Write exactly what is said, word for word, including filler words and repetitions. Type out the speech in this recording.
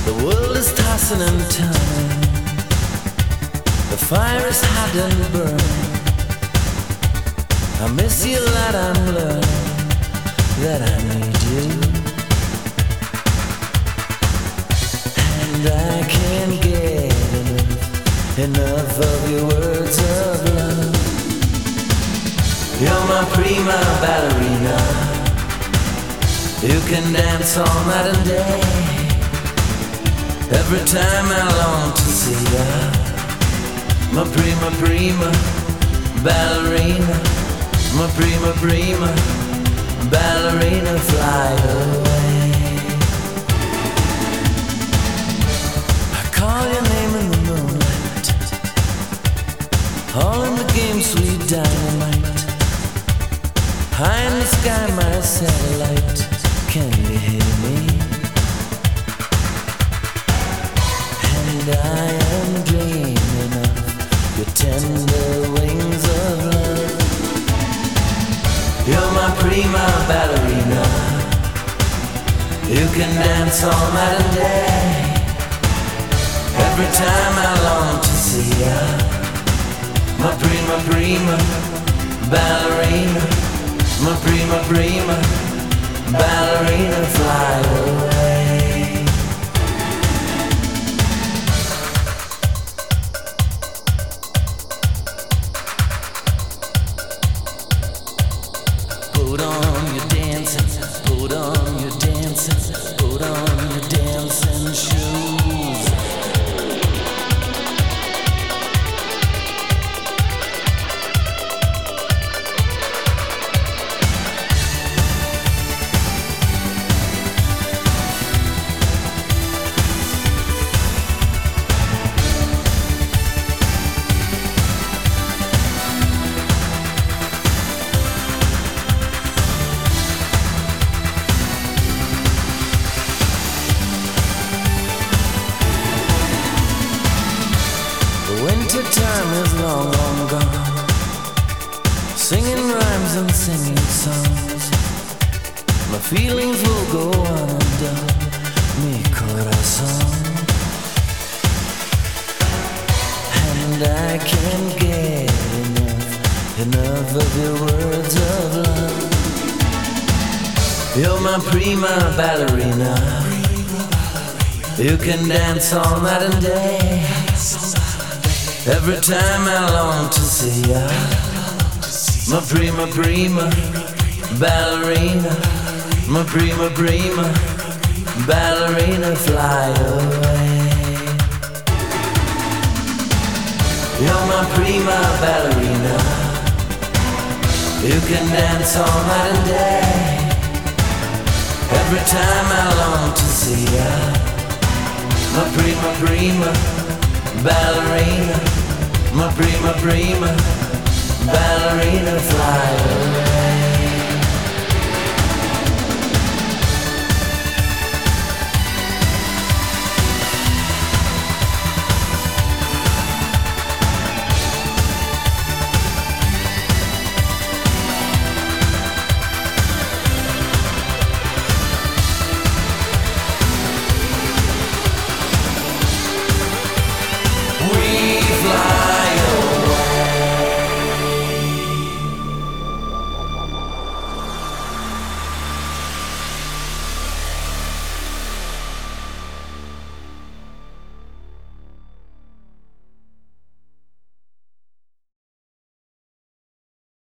The world is tossing and turning. The fire is hot and burning. I miss you a lot, I'm learning that I need you. And I can't get enough, enough of your words of love. You're my prima ballerina. You can dance all night and day. Every time I long to see ya. My prima, prima ballerina. My prima, prima ballerina, fly away. I call your name in the moonlight, all in the game, sweet dynamite. High in the sky, my satellite, can you hear me? And I am dreaming of your tender wings of love. You're my prima ballerina. You can dance all night and day. Every time I long to see ya. My prima, prima ballerina. My prima, prima ballerina, fly away. Put on your dancing, put on your dancing, put on your dancing shoes. Winter time is long, long gone. Singing rhymes and singing songs. My feelings will go on and on. Mi corazón. And I can't get enough, enough of your words of love. You're my prima ballerina. You can dance all night and day. Every time I long to see ya. My prima, prima ballerina. My prima, prima ballerina, fly away. You're my prima ballerina. You can dance all night and day. Every time I long to see ya. My prima, prima ballerina. My prima, prima ballerina, fly away.